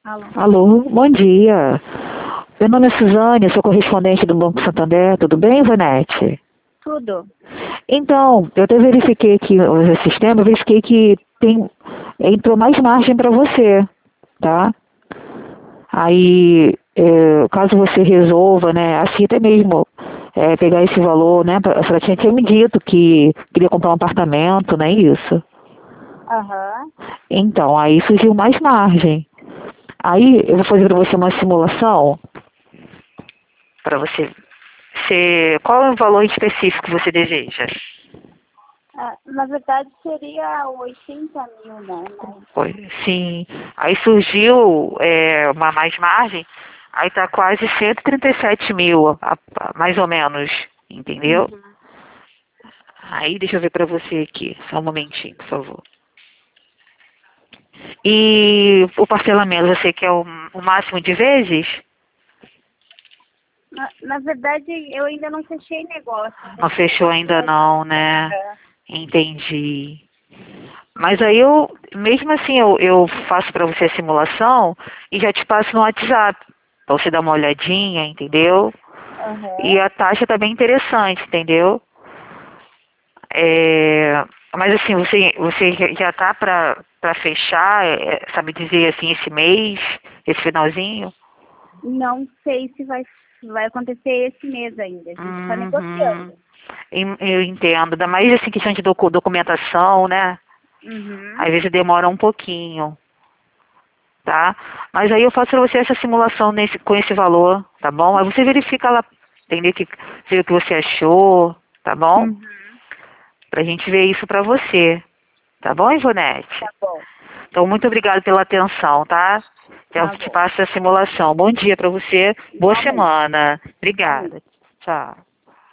Alô? Alô, bom dia. Meu nome é Suzane, eu sou correspondente do Banco Santander. Tudo bem, Ivonete? Tudo? Então, eu até verifiquei aqui o sistema, eu verifiquei que entrou mais margem para você, tá? Aí, caso você resolva, né, assim até mesmo, pegar esse valor, né, a senhora tinha me dito que queria comprar um apartamento, não é isso? Aham. Então, aí surgiu mais margem. Aí, eu vou fazer para você uma simulação, para você. Qual é o valor específico que você deseja? Na verdade seria 80 mil, né? Sim. Aí surgiu uma mais margem, aí tá quase 137 mil, mais ou menos, entendeu? Uhum. Aí deixa eu ver para você aqui, só um momentinho, por favor. E o parcelamento, você quer o máximo de vezes? Na verdade, eu ainda não fechei negócio. Não fechou ainda não, né? Aham. Entendi. Mas aí mesmo assim, eu faço para você a simulação e já te passo no WhatsApp, para você dar uma olhadinha, entendeu? E Aham. a taxa tá bem interessante, entendeu? Mas assim, você já tá para fechar, sabe dizer assim, esse mês, esse finalzinho? Não sei se vai acontecer esse mês ainda. A gente está Uhum. negociando. Eu entendo, ainda mais assim, questão de documentação, né? Uhum. Às vezes demora um pouquinho. Tá? Mas aí eu faço para você essa simulação com esse valor, tá bom? Aí você verifica lá, entendeu? Ver o que você achou, tá bom? Uhum. Pra gente ver isso pra você, tá bom, Ivonete? Tá bom. Então, muito obrigada pela atenção, tá? Eu Tá te bom. passo a simulação. Bom dia pra você, boa Igualmente. semana. Igualmente. Obrigada. Tchau.